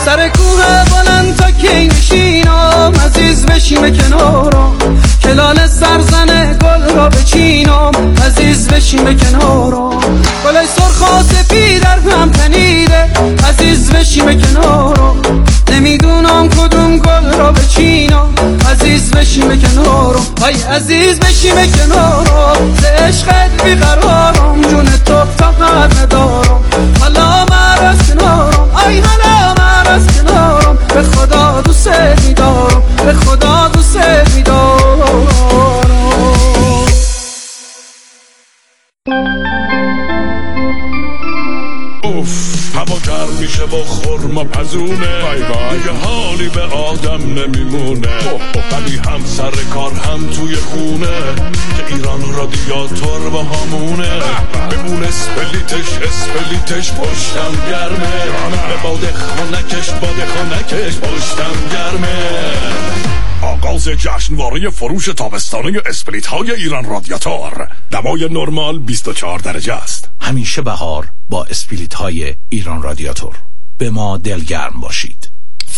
سر کوه بلند تا کی نشینم، عزیز بشیم کنارم، کلال سرزن گل را بچینم، عزیز بشیم کنارم، گلای سرخ و سفید در هم تنیده، عزیز بشیم کنارم، نمیدونم کدوم گل را بچینم، عزیز بشیم کنارم، ای عزیز بشیم کنارم، ز عشقت بیقرارم، جون تو طاقت ندارم، حالا من از کنارم، ای حالا من از کنارم، به خدا دوست می‌دارم، به خدا دوست می‌دارم. اوف هوا گرم میشه با خرما پزونه، دیگه حالی به آدم نمیمونه، ولی هم سر کار هم توی خونه، که ایران رادیاتور با همونه، بمون اسپلیتش پشتم گرمه، به باد خانکش پشتم گرمه. آغاز جشنواره فروش تابستانه اسپلیت های ایران رادیاتور، دمای نرمال 24 درجه است. همیشه بهار با اسپلیت های ایران رادیاتور. به ما دلگرم باشید.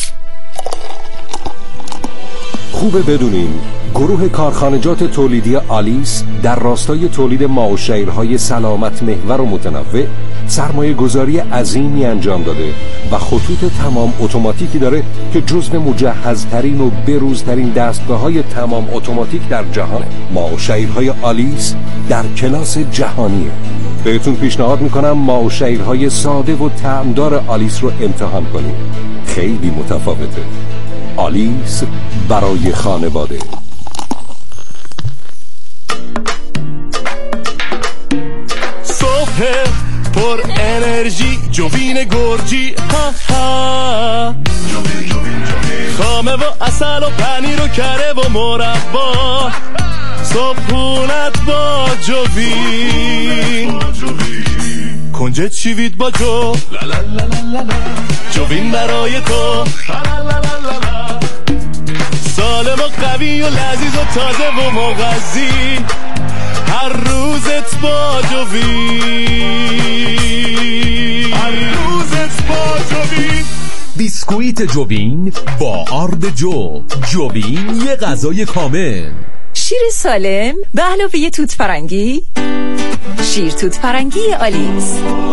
خوبه بدونین گروه کارخانجات تولیدی آلیس در راستای تولید ماه‌وشیرهای سلامت محور و متنوع سرمایه گذاری عظیمی انجام داده و خطوط تمام اتوماتیکی داره که جزو مجهزترین و بروزترین دستگاه‌های تمام اتوماتیک در جهان. ماه‌وشیرهای آلیس در کلاس جهانیه. بهتون پیشنهاد میکنم ماه‌وشیرهای ساده و طعمدار آلیس رو امتحان کنید. خیلی متفاوته. آلیس برای خانواده. صبح پر انرژی جوین گرجی، ها ها، خامه و اصل و پنیر و کره و مربا، صبحونت با جوین، کنجد شیوید با جوین برای تو، سالم و قوی و لذیذ و تازه و مغذی، هر روزت با جوین، هر روزت با جوین. بیسکویت جوین با آرد جوین یه غذای کامل. شیر سالم به علاوه توت فرنگی، شیر توت فرنگی آلیس،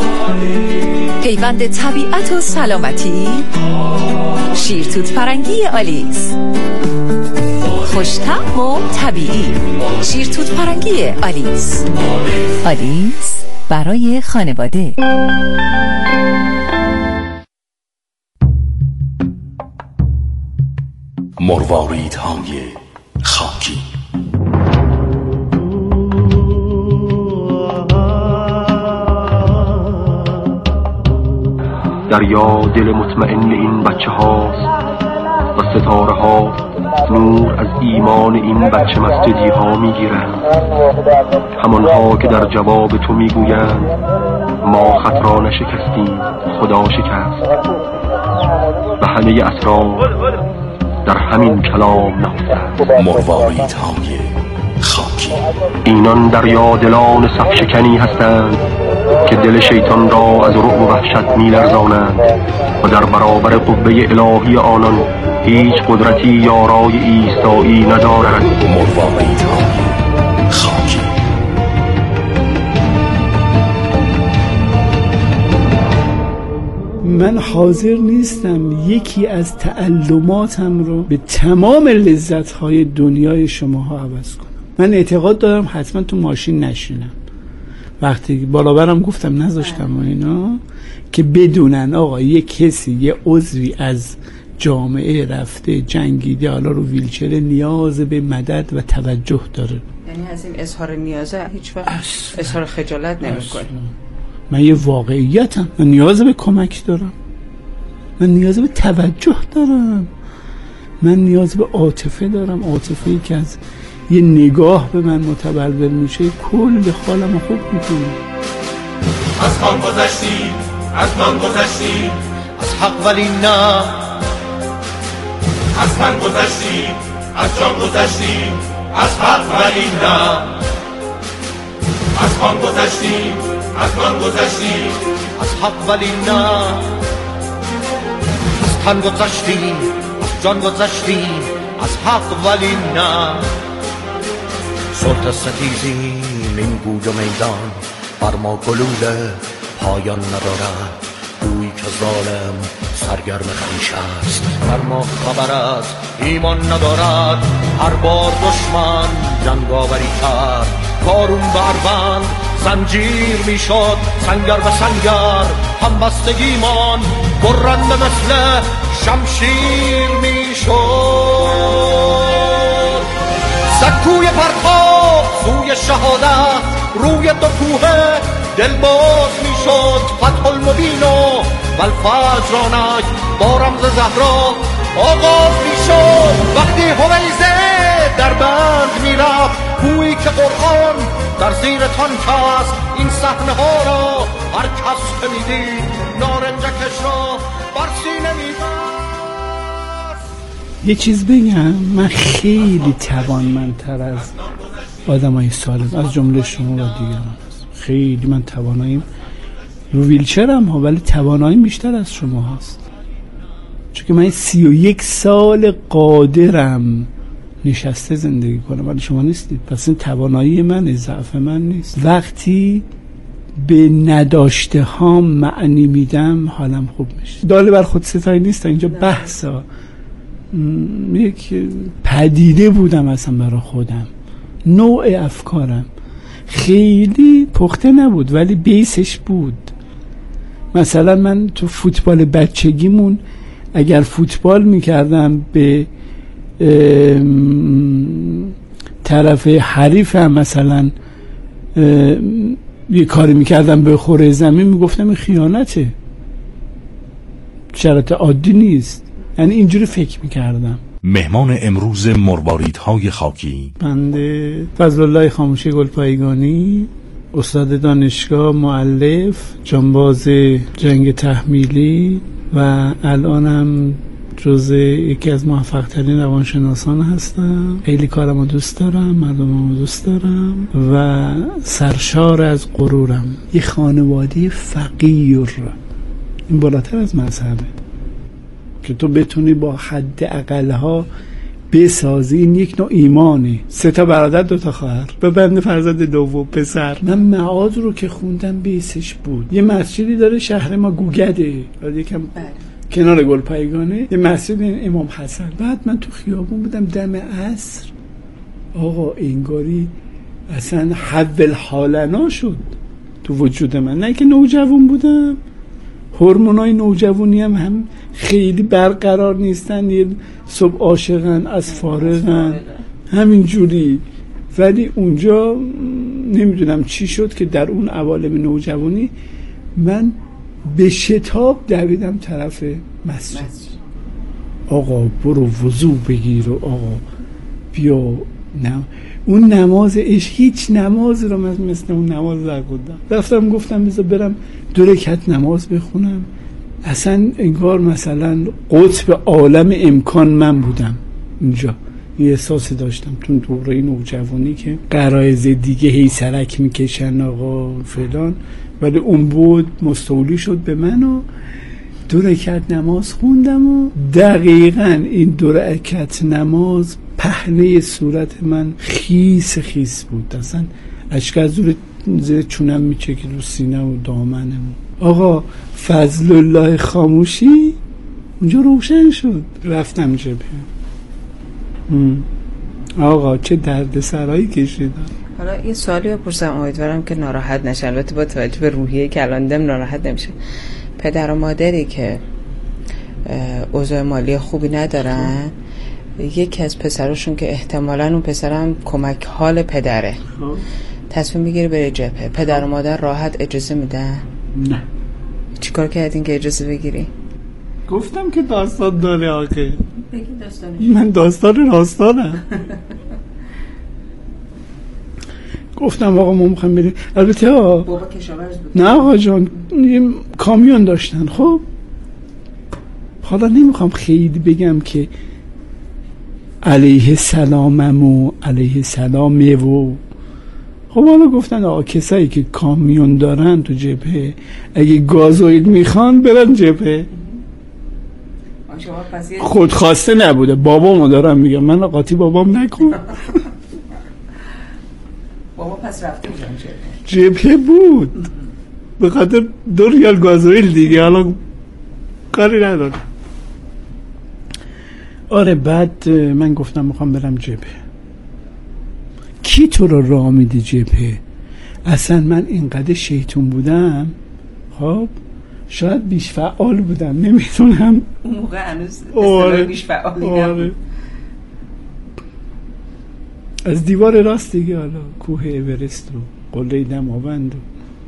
پیوند طبیعت و سلامتی، شیر توت فرنگی آلیس، خوش‌طعم و طبیعی، شیر توت فرنگی آلیس. آلیس برای خانواده. مرواریدهای خاکی. دریا دل مطمئن این بچه هاست و ستاره ها نور از ایمان این بچه مسجدی ها می گیرند، همانها که در جواب تو می گویند ما خط را نشکستیم خدا شکست، و همه اسرار در همین کلام نهفته. مرواریدهای خاکی. اینان دریا دلان صف شکنی هستند که دل شیطان را از رعب و وحشت می لرزانند و در برابر قوه الهی آنان هیچ قدرتی یارای ایستایی ندارد. مرواریدهای خاکی. من حاضر نیستم یکی از تعلماتم رو به تمام لذت‌های دنیای شماها عوض کنم. من اعتقاد دارم حتما تو ماشین نشینم. وقتی بالا برم گفتم نذاشتم و اینا که بدونن آقا یه کسی یه عضوی از جامعه رفته جنگیده حالا رو ویلچر نیاز به مدد و توجه داره. یعنی از این اظهار نیازه هیچ وقت اظهار خجالت نمی‌کنی؟ من یه واقعیتم، من نیاز به کمک دارم، من نیاز به توجه دارم، من نیاز به عاطفه دارم، عاطفه‌ای که از یه نگاه به من متبلور میشه کل حالمو خوب میکنه. از خان گذشتیم، از من گذشتیم، از حق ولی نه، از من گذشتیم، از جان گذشتیم، از حق ولی نه، از خان گذشتیم، از من گذشتیم، از حق ولی نه، از تن گذشتیم از جان گذشتیم از حق ولی نه سلطه ستیزیم این بود و میدان بر ما گلوله پایان ندارد گویی که ظالم سرگرم خویش است بر ما خبر از ایمان ندارد هر بار دشمن جنگاوری کرد کارون بربند زنجیر میشد سنگر به سنگر همبستگیمان برنده مثل شمشیر میشد سکوی پرتاب سوی شهادت روی دو کوه دل باز میشد فتح المبین و الفجرانک با رمز زهرا آغاز میشد وقتی هویزه در بند میرفت گویی که قرآن در زیر تانکست این صحنه ها را هر کس که میدید نارنجکش را بر سینه میبست. یه چیز بگم، من خیلی توانمندتر از آدمای سالم از جمله شما و دیگران خیلی من تواناییم رو ویلچرم ها ولی تواناییم بیشتر از شما هست چون که من 31 سال قادرم نشسته زندگی کنم ولی شما نیستید پس این توانایی من ضعف من نیست وقتی به نداشته ها معنی میدم حالم خوب میشه داله بر خود ستایی نیست اینجا بحثا یک پدیده بودم اصلا برای خودم نوع افکارم خیلی پخته نبود ولی بیسش بود مثلا من تو فوتبال بچگیمون اگر فوتبال میکردم به طرف حریفم مثلا یه کاری میکردم به خوره زمین میگفتم این خیانته شرط عادی نیست یعنی اینجوری فکر میکردم مهمان امروز مرواریدهای خاکی بنده فضل الله خاموشی گلپایگانی استاد دانشگاه مؤلف جانباز جنگ تحمیلی و الانم جزء یکی از موفق ترین روانشناسان هستم خیلی کارمو دوست دارم مردممو دوست دارم و سرشار از غرورم یه خانواده فقیر این بالاتر از مذهبه که تو بتونی با حد اقلها بسازی این یک نوع ایمانه 3 برادر 2 خواهر به بنده فرزند دوم پسر من معاد رو که خوندم بیسش بود یه مسجدی داره شهر ما گوگده یکم کنار گلپایگانه یه مسجد امام حسن بعد من تو خیابون بودم دم عصر آقا انگاری اصلا حول حالنا شد تو وجود من نه که نوجوان بودم هورمونای نوجوانی هم خیلی برقرار نیستن یه صبح عاشقن از فارغن همین جوری ولی اونجا نمیدونم چی شد که در اون عوالم نوجوانی من به شتاب دویدم طرف مسجد آقا برو وضو بگیر و آقا بیا اون نماز هیچ نماز رو مثل اون نماز نخوندم رفتم گفتم بذار برم 2 رکعت نماز بخونم اصلا انگار مثلا قطب عالم امکان من بودم اینجا یه احساسی داشتم تو دوره نوجوانی که غرایز دیگه هی سرک میکشن آقا فلان ولی اون بود مستولی شد به من و 2 رکعت نماز خوندم و دقیقاً این 2 رکعت نماز پهنه صورت من خیس بود اصلا اشک از زیر چونم میچکید رو سینه و دامنم آقا فضل الله خاموشی اونجا روشن شد رفتم جبهه آقا چه درد سرایی کشیدم حالا یه سوالی بپرسم امیدوارم که ناراحت نشن البته با توجه به روحیه که الان دم ناراحت نمیشه پدر و مادری که اوضاع مالی خوبی ندارن یکی از پسراشون که احتمالاً اون پسرم کمک حال پدره تصمیم میگیره بره جبهه پدر و مادر راحت اجازه میدن؟ نه چیکار کردین که اجازه بگیری؟ گفتم که داستان داره آقا من داستان راستانم گفتم آقا ما میخوایم بریم البته بابا کشاورز بود نه آقا جان یه کامیون داشتن خب حالا نمیخوام خیلی بگم که علیه السلامم و علیه السلامه و خب حالا گفتن آقا کسایی که کامیون دارن تو جبهه اگه گازوئیل میخوان برن جبهه خودخواسته نبوده. بابامو دارم میگم، من قاطی بابام نکن. بابا پس رفته بودم جبهه بود به خاطر 2 ریال گازوئیل دیگه، حالا کاری نداره. آره بعد من گفتم میخوام برم جبهه. کی تو رو راه میده جبهه؟ اصلا من اینقدر شیطون بودم، خب شاید بیش فعال بودم، نمیتونم. اون موقع هنوز اصطلاح بیش فعالی نبود. از دیوار راست دیگه، حالا کوه اورست و قله دماوند و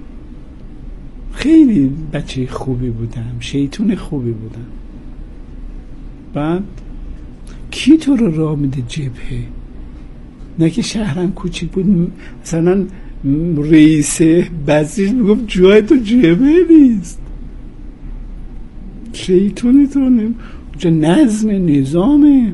خیلی بچه خوبی بودم، شیطون خوبی بودم. بعد کی تو رو راه میده جبهه؟ نه که شهرم کوچیک بود، مثلا رئیس بسیج میگفت جای تو جبهه نیست. شیطونی تو اونجا نظامه.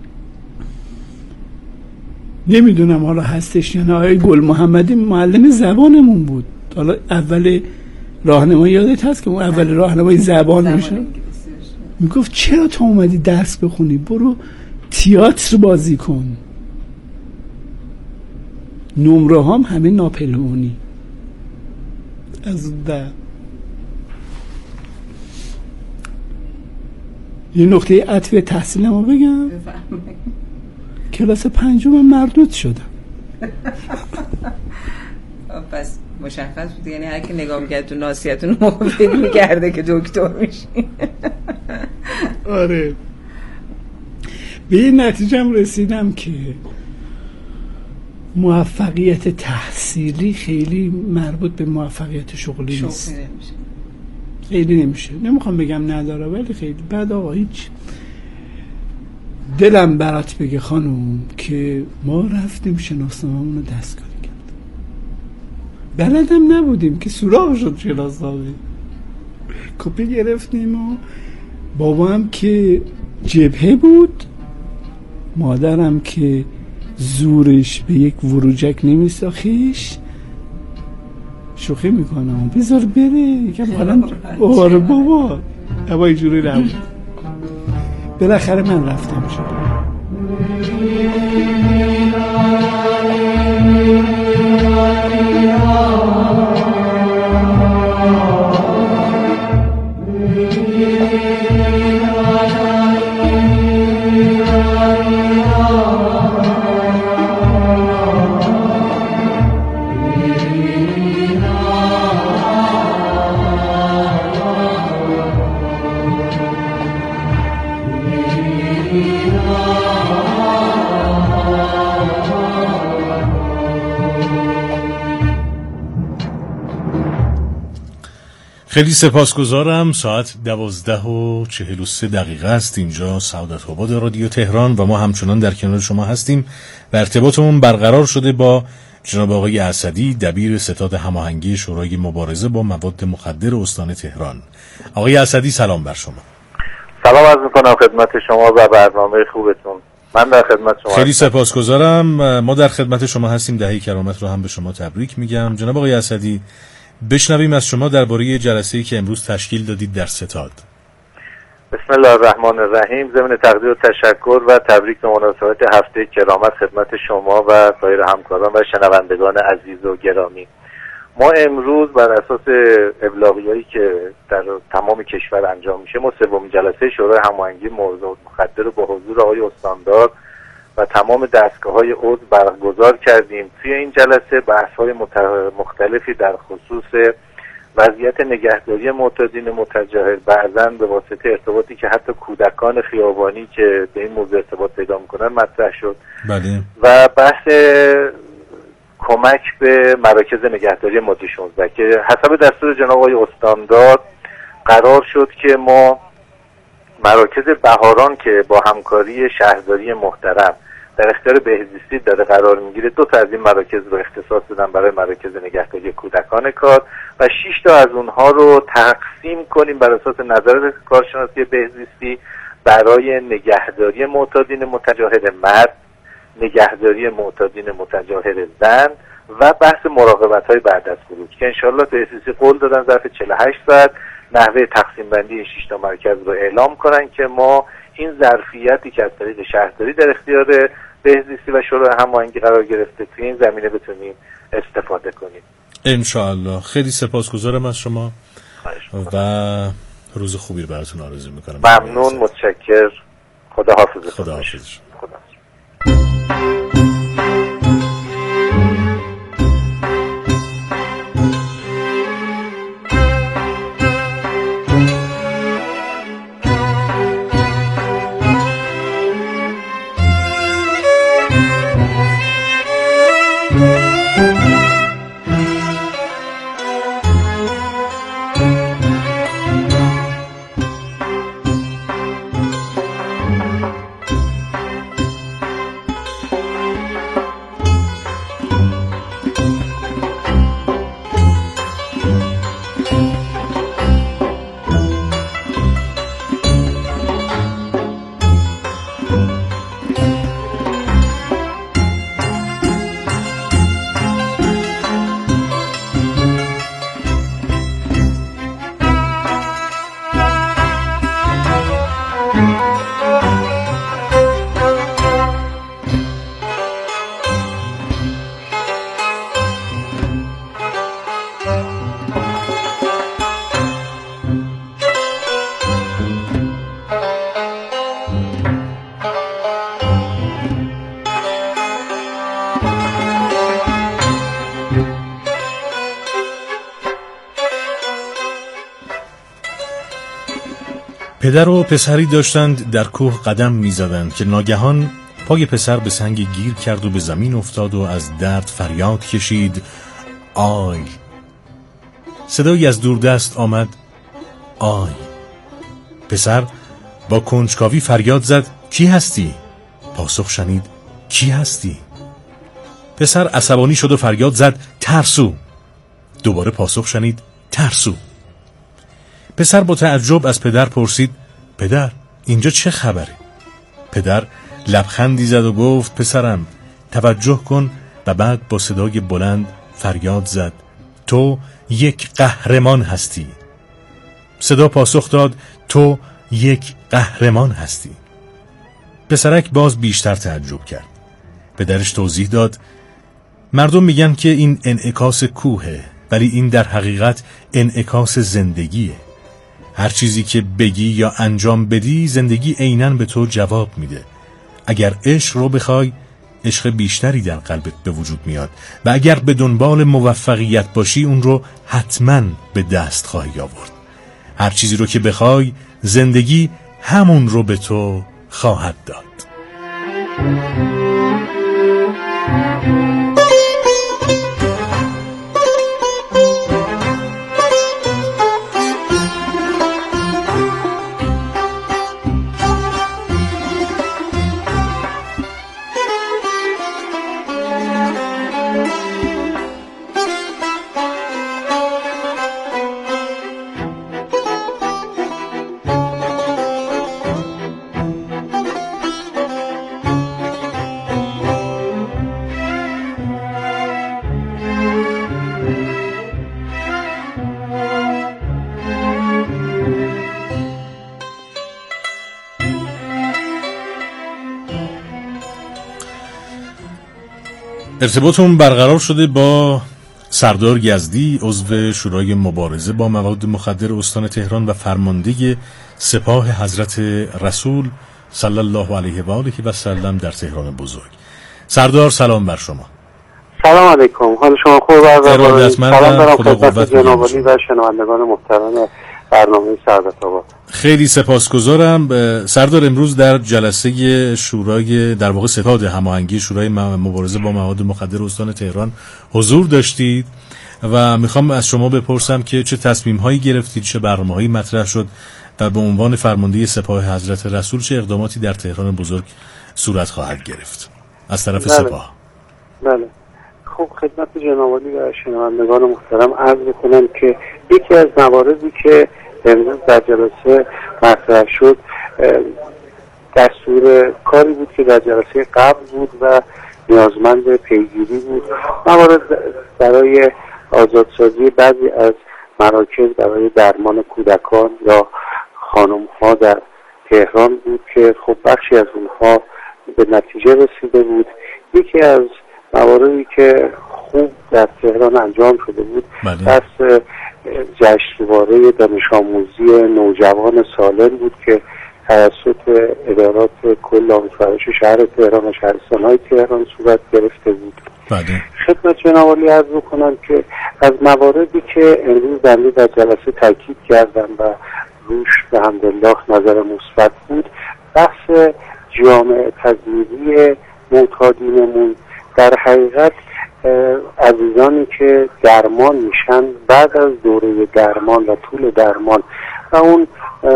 نمیدونم حالا هستش یا نه. آقای گل محمدی معلم زبانمون بود. حالا اول راهنمایی یادت هست که اون اول راهنمایی زبان میشه، میگفت چرا تو اومدی درس بخونی؟ برو تئاتر بازی کن. نمره هم همه ناپلئونی از ده. یه نقطه عطف تحصیلمو بگم، کلاس 5 من مردود شدم. پس مشخص بود، یعنی هر کی نگاه میکرد تو ناصیتون موقع فکر میکرده که دکتر میشی. آره به این نتیجه رسیدم که موفقیت تحصیلی خیلی مربوط به موفقیت شغلی نیست. خیلی نمیشه. نمیخوام بگم نداره ولی خیلی بعد آقا هیچ. دلم برات بگه خانم که ما رفتیم شناسنامه‌مون رو دستکاری کرد. بلدم نبودیم که سوراخ شد شناسنامه. کپی گرفتیم و بابام که جبهه بود، مادرم که زورش به یک وروجک نمیساخیش. شوخی میکنم بذار بره یکم حالا. آره بابا اما اینجوری نبود. بالاخره من رفتم شد. خیلی سپاسگزارم. ساعت 12:43 است اینجا سعادت آباد رادیو تهران و ما همچنان در کنار شما هستیم و ارتباطمون برقرار شده با جناب آقای اسدی، دبیر ستاد هماهنگی شورای مبارزه با مواد مخدر استان تهران. آقای اسدی سلام بر شما. سلام عرض میکنم خدمت شما و برنامه خوبتون. من در خدمت شما. خیلی سپاسگزارم. ما در خدمت شما هستیم. دهه کرامت رو هم به شما تبریک میگم. جناب آقای اسدی، بشنویم از شما درباره جلسه‌ای که امروز تشکیل دادید در ستاد. بسم الله الرحمن الرحیم. ضمن تقدیر و تشکر و تبریک به مناسبت هفته کرامت خدمت شما و سایر همکاران و شنوندگان عزیز و گرامی. ما امروز بر اساس ابلاغیه‌ای که در تمام کشور انجام میشه، ما سومین جلسه شورای هماهنگی موضوعات مخدر رو با حضور آقای استاندار و تمام دستگاه‌های عضو برگزار کردیم. توی این جلسه بحث‌های مختلفی در خصوص وضعیت نگهداری معتادین متجاهل، بعضاً به واسطه ارتباطی که حتی کودکان خیابانی که به این موضوع ارتباط پیدا می‌کنن مطرح شد. بله. و بحث کمک به مراکز نگهداری ماده 16 که حسب دستور جناب آقای استاندار قرار شد که ما مراکز بهاران که با همکاری شهرداری محترم در اختیار بهزیستی داره قرار میگیره، 2 تا از این مراکز رو اختصاص دادن برای مراکز نگهداری کودکان کار و 6 تا از اونها رو تقسیم کنیم بر اساس نظرات کارشناسی بهزیستی برای نگهداری معتادین متجاهل مرد، نگهداری معتادین متجاهل زن و بحث مراقبت‌های بعد از خروج که انشالله بهزیستی قول دادن ظرف 48 ساعت نحوه تقسیم بندی این 6 تا مرکز رو اعلام کنن که ما این ظرفیتی که از طریق شهرداری در اختیار بهزیستی و شورای هماهنگی قرار گرفته توی این زمینه بتونیم استفاده کنیم ان شاء الله. خیلی سپاسگزارم از شما و روز خوبی براتون آرزو میکنم. ممنون، متشکر. خدا حافظ. خدا حافظ. پدر و پسری داشتند در کوه قدم می زدند که ناگهان پای پسر به سنگ گیر کرد و به زمین افتاد و از درد فریاد کشید آی. صدایی از دوردست آمد آی. پسر با کنجکاوی فریاد زد کی هستی؟ پاسخ شنید کی هستی؟ پسر عصبانی شد و فریاد زد ترسو. دوباره پاسخ شنید ترسو. پسر با تعجب از پدر پرسید پدر اینجا چه خبره؟ پدر لبخندی زد و گفت پسرم توجه کن و بعد با صدای بلند فریاد زد تو یک قهرمان هستی. صدا پاسخ داد تو یک قهرمان هستی. پسرک باز بیشتر تعجب کرد. پدرش توضیح داد مردم میگن که این انعکاس کوهه ولی این در حقیقت انعکاس زندگیه. هر چیزی که بگی یا انجام بدی زندگی عیناً به تو جواب میده. اگر عشق رو بخوای عشق بیشتری در قلبت به وجود میاد و اگر به دنبال موفقیت باشی اون رو حتماً به دست خواهی آورد. هر چیزی رو که بخوای زندگی همون رو به تو خواهد داد. ارتباطمون برقرار شده با سردار یزدی عضو شورای مبارزه با مواد مخدر استان تهران و فرمانده سپاه حضرت رسول صلی الله علیه و آله و سلم در تهران بزرگ. سردار سلام بر شما. سلام علیکم، حال شما خوبه؟ سلام دارم خدمت جناب عالی و شنوندگان محترم برنامه سعادت آباد. خیلی سپاسگزارم. سردار امروز در جلسه شورای در واقع ستاد هماهنگی شورای مبارزه با مواد مخدر استان تهران حضور داشتید و میخوام از شما بپرسم که چه تصمیم هایی گرفتید، چه برنامه هایی مطرح شد و به عنوان فرمانده سپاه حضرت رسول چه اقداماتی در تهران بزرگ صورت خواهد گرفت از طرف سپاه؟ بله. خب خدمت جناب عالی و شنوندگان محترم عرض می‌کنم که یکی از مواردی که امروز در جلسه مطرح شد دستور کاری بود که در جلسه قبل بود و نیازمند پیگیری بود. موارد برای آزادسازی بعضی از مراکز برای درمان کودکان یا خانم‌ها در تهران بود که خب بخشی از اونها به نتیجه رسیده بود. یکی از مواردی که خوب در تهران انجام شده بود بحث جشنواره دانش آموزی نوجوان سالم بود که توسط ادارات کل آموزش شهر تهران و شهرستان‌های تهران صورت گرفته بود. خدمت جناب عالی عرض بکنم که از مواردی که امروز در جلسه تاکید کردم و روش به حمدالله نظر مثبت بود، بحث جامعه پذیری معتادینمون. در حقیقت عزیزانی که درمان میشن بعد از دوره درمان و طول درمان و اون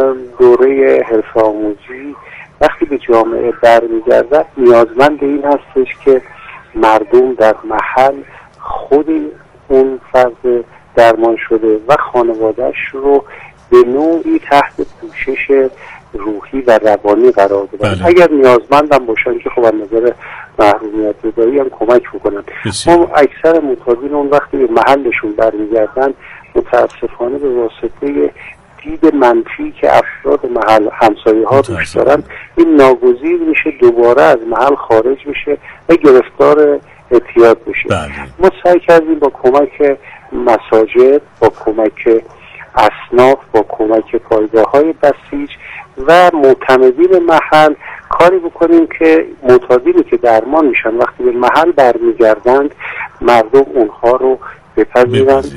دوره حرفه آموزی وقتی به جامعه برمیگردد نیازمند این هستش که مردم در محل خود اون فرد درمان شده و خانوادهش رو به نوعی تحت پوشش روحی و روانی قرار بدن. اگر نیازمندم باشن که خب از نظر محرومیت زدایی هم کمک بکنن. ما اکثر معتادین اون وقتی به محلشون برمیگردن متاسفانه به واسطه دید منفی که افراد محل همسایه ها روش دارن این ناگزیر میشه دوباره از محل خارج میشه و گرفتار اعتیاد بشه. ما سعی کردیم با کمک مساجد، با کمک اصناف، با کمک پایگاه‌های بسیج و معتمدین محل کاری بکنیم که معتادینی که درمان میشن وقتی به محل برمیگردند مردم اونها رو بپذیرند،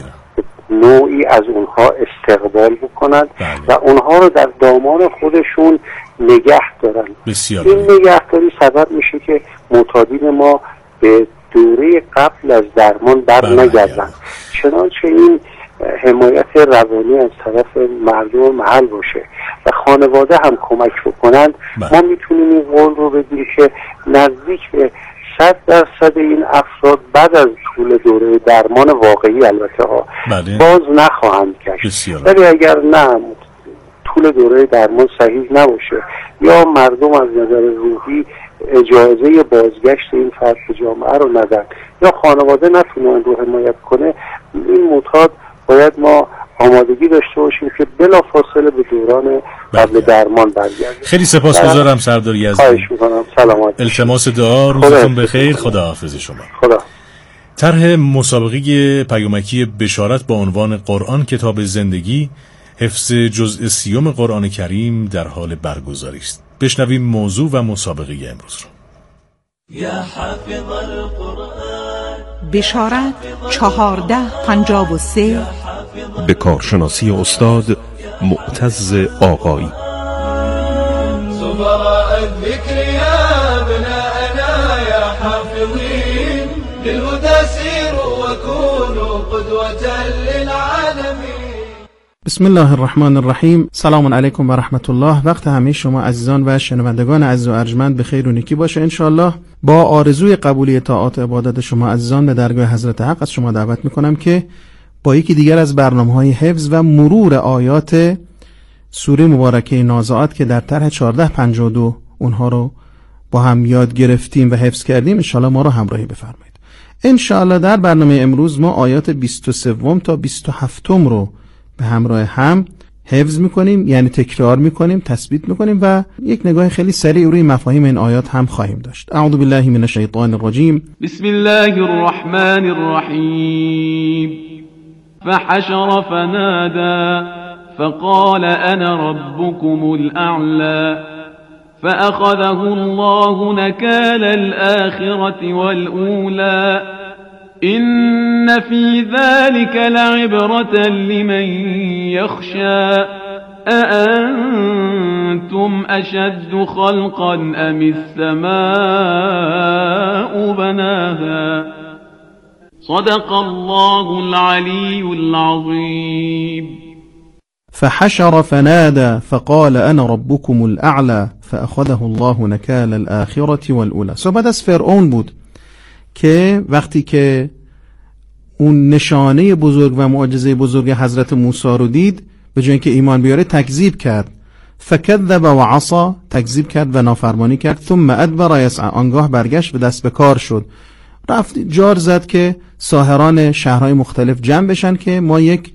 نوعی از اونها استقبال بکنند و اونها رو در دامان خودشون نگه دارن. این نگهداری سبب میشه که معتادین ما به دوره قبل از درمان بر نگردن. چنانچه این حمایت روانی از طرف مردم محل باشه و خانواده هم کمک بکنند، ما میتونیم این قول رو بدیم که نزدیک به 100% این افراد بعد از طول دوره درمان واقعی البته باز نخواهند گشت. ولی اگر نه طول دوره درمان صحیح نباشه یا مردم از نظر روحی اجازه بازگشت این فرد به جامعه رو ندن یا خانواده نتونه اون رو حمایت کنه، این معتاد باید ما آمادگی داشته باشیم که بلافاصله به دوران قبل درمان برگردیم. خیلی سپاسگزارم سردار یزدی. خواهش می‌کنم. سلامت. التماس دعا. روزتون بخیر. خداحافظ شما. خدا. طرح مسابقه پیامکی بشارت با عنوان قرآن کتاب زندگی، حفظ جزء 30 قرآن کریم در حال برگزاری است. بشنویم موضوع و مسابقه امروز رو. یا حافظ القرآن بشارت 1453 به کارشناسی استاد معتز آقایی. سفراء الذكر يا ابناءنا يا حافظين للهدى سيروا وكونوا قدوة للعالمين. بسم الله الرحمن الرحیم. سلام علیکم و رحمت الله. وقت همه شما عزیزان و شنوندگان عزیز و ارجمند به خیر و نیکی باشه انشاءالله. با آرزوی قبولی طاعات عبادت شما عزیزان به درگاه حضرت حق از شما دعوت میکنم که با یکی دیگر از برنامه‌های حفظ و مرور آیات سوره مبارکه نازعات که در طرح 1452 اونها رو با هم یاد گرفتیم و حفظ کردیم انشاءالله ما رو همراهی بفرمایید. انشاءالله در برنامه امروز ما آیات 23 تا 27 رو به همراه هم حفظ میکنیم، یعنی تکرار میکنیم، تثبیت میکنیم و یک نگاه خیلی سریع روی مفاهیم این آیات هم خواهیم داشت. اعوذ بالله من الشیطان الرجیم. بسم الله الرحمن الرحیم. فحشر فنادى فقال انا ربكم الاعلى فاخذه الله نكال الاخرة والاولى إن في ذلك لعبرة لمن يخشى أأنتم أشد خلقا أم السماء بناها صدق الله العلي العظيم. فحشر فنادى فقال أنا ربكم الأعلى فأخذه الله نكال الآخرة والأولى. صحبت از فرعون بود که وقتی که اون نشانه بزرگ و معجزه بزرگ حضرت موسی رو دید به جای اینکه ایمان بیاره تکذیب کرد. فکذب و عصا، تکذیب کرد و نافرمانی کرد. ثم ادبر یسعی، آنگاه برگشت و دست به کار شد. رفت جار زد که ساحران شهرهای مختلف جمع بشن که ما یک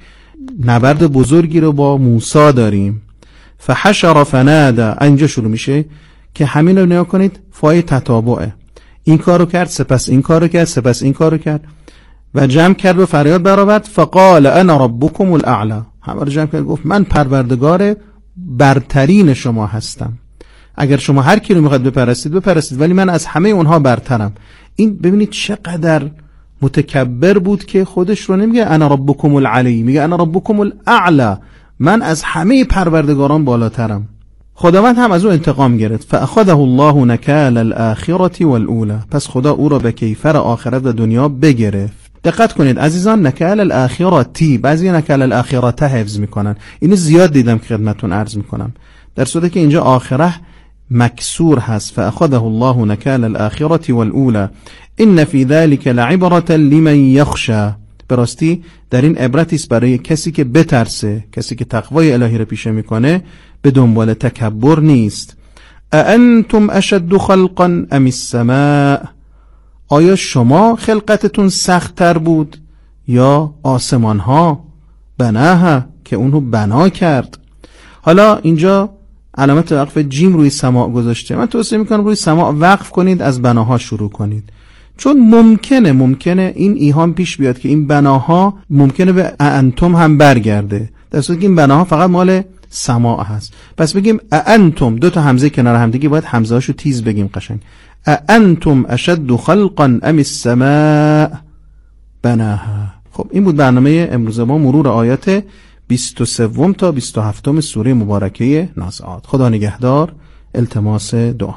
نبرد بزرگی رو با موسی داریم. فحشر فنادا، اینجا شروع میشه که همین رو نیا کنید فای تتابعه، این کارو کرد سپس این کارو کرد سپس این کارو کرد و جمع کرد و فریاد برآورد فقال انا ربکم الاعلی، همه رو جمع کرد گفت من پروردگار برترین شما هستم، اگر شما هر کی رو میخواد بپرستید ولی من از همه اونها برترم. این ببینید چقدر متکبر بود که خودش رو نمیگه انا ربکم العلی، میگه انا ربکم الاعلی، من از همه پروردگاران بالاترم. خداوند هم از او انتقام گرفت. فاخذه الله نکال الاخره والاولى، پس خدا او را به کیفر آخرت و دنیا بگرفت. دقت کنید عزیزان، نکال الاخرتی، بعضی نکال الاخرته حفظ میکنن، اینو زیاد دیدم که خدمتتون عرض میکنم، در صورتی که اینجا آخره مکسور هست. فاخذه الله نکال الاخره والاولى ان فی ذلک لعبرة لمن یخشی، براستی در این عبرتی است برای کسی که بترسه، کسی که تقوای الهی را پیشه میکنه، به دنبال تکبر نیست. اانتم اشد خلقا ام السماء، آیا شما خلقتتون سخت تر بود یا آسمان ها؟ بناها، که اونو بنا کرد. حالا اینجا علامت وقف جیم روی سماع گذاشته، من توصیه میکنم روی سماع وقف کنید، از بناها شروع کنید، چون ممکنه این ایهام پیش بیاد که این بناها ممکنه به انتم هم برگرده، در صورتی که این بناها فقط مال سماع هست. پس بگیم انتم، دو تا همزه کنار هم دیگه، باید همزه هاشو تیز بگیم قشنگ. انتم اشد خلقا ام السماء بناها. خب این بود برنامه امروز ما، مرور آیات 23 تا 27 سوره مبارکه نازعات. خدا نگهدار. التماس دعا.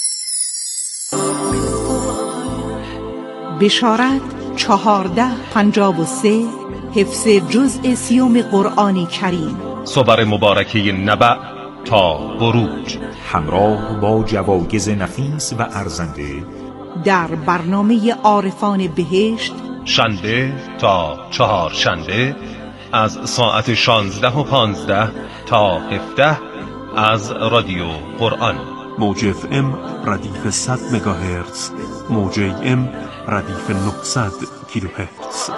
بشارت 1453 حفظ جزء 30 قرآن کریم. صور مبارکه نبع تا بروج، همراه با جوایز نفیس و ارزنده در برنامه عارفان بهشت، شنبه تا چهارشنبه از ساعت 16:15 تا 17 از رادیو قرآن. موج FM ردیف 100 مگاهرتز، موج AM ردیف 900 کیلوهرتز.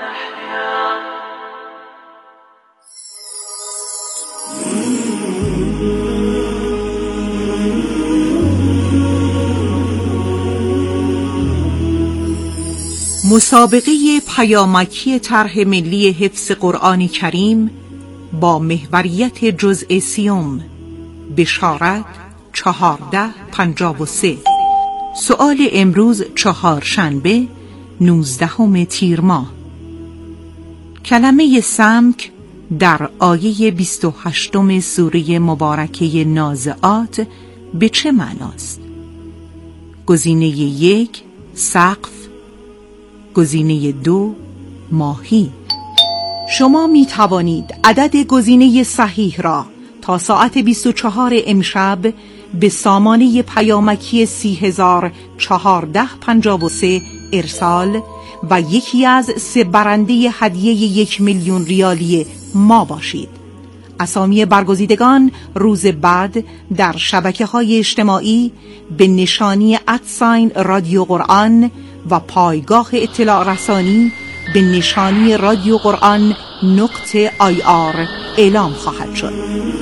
مسابقه پیامکی طرح ملی حفظ قرآن کریم با محوریت جزء 30، بشارت 1453. سؤال امروز چهارشنبه 19 تیر ماه. کلمه سمک در آیه 28 سوره مبارکه نازعات به چه معناست؟ گزینه 1 سقف، گزینه 2 ماهی. شما می توانید عدد گزینه صحیح را تا ساعت 24 امشب به سامانه پیامکی 30453 ارسال و یکی از 3 برنده هدیه 1,000,000 ریالی ما باشید. اسامی برگزیدگان روز بعد در شبکه‌های اجتماعی به نشانی رادیو قرآن و پایگاه اطلاع رسانی به نشانی رادیو قرآن .ir اعلام خواهد شد.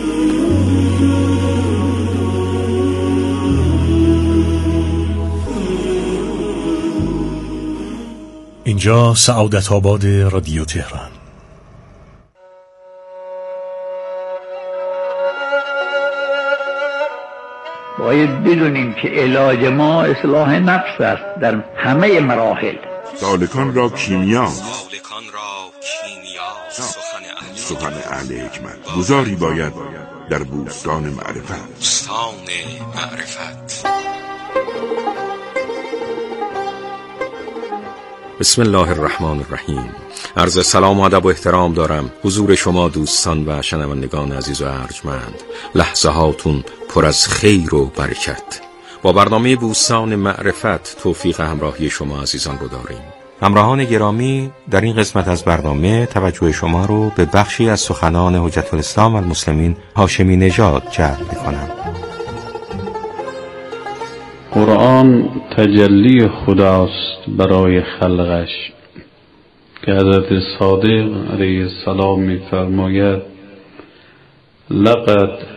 اینجا سعادت آباد رادیو تهران. باید بدونیم که علاج ما اصلاح نفس است در همه مراحل. سالکان را کیمیا، سخن اهل حکمت، گذاری باید در بوستان معرفت. بسم الله الرحمن الرحیم. عرض سلام و ادب و احترام دارم حضور شما دوستان و شنوندگان عزیز و ارجمند. لحظه هاتون پر از خیر و برکت. با برنامه بوستان معرفت توفیق همراهی شما عزیزان رو داریم. همراهان گرامی، در این قسمت از برنامه توجه شما رو به بخشی از سخنان حجت الاسلام و المسلمین هاشمی نژاد جلب می‌کنم. قرآن تجلی خداست برای خلقش. که حضرت صادق علیه السلام می‌فرماید لقد